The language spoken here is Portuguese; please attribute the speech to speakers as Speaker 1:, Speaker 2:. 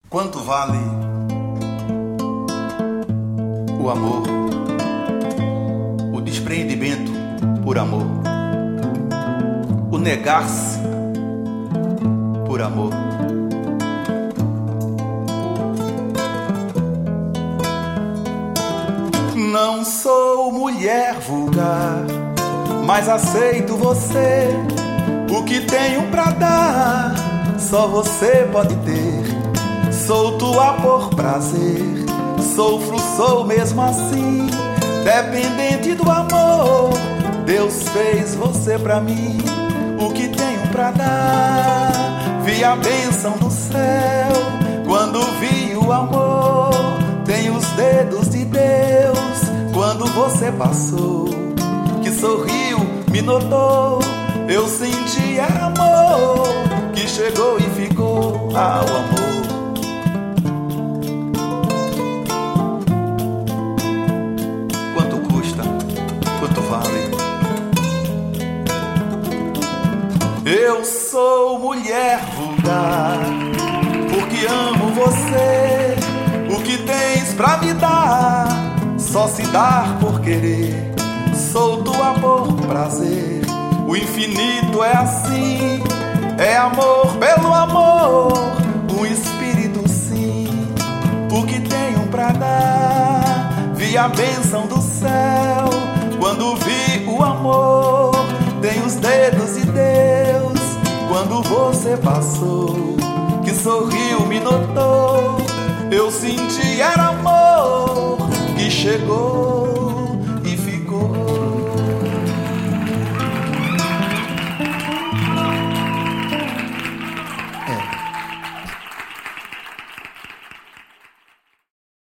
Speaker 1: Quanto vale o amor, o despreendimento por amor, o negar-se por amor? Não sou mulher vulgar, mas aceito você. O que tenho pra dar, só você pode ter. Sou tua por prazer, sofro, sou mesmo assim, dependente do amor. Deus fez você pra mim. O que tenho pra dar, vi a bênção do céu quando vi o amor. Tenho os dedos de Deus quando você passou, que sorriu, me notou. Eu senti amor, que chegou e ficou ao amor. Quanto custa? Quanto vale? Eu sou mulher vulgar, porque amo você. O que tens pra me dar, só se dar por querer. Sou tua por prazer. O infinito é assim, é amor pelo amor, um espírito sim. O que tenho pra dar, vi a bênção do céu quando vi o amor. Tenho os dedos de Deus quando você passou, que sorriu, me notou. Eu senti era amor, que chegou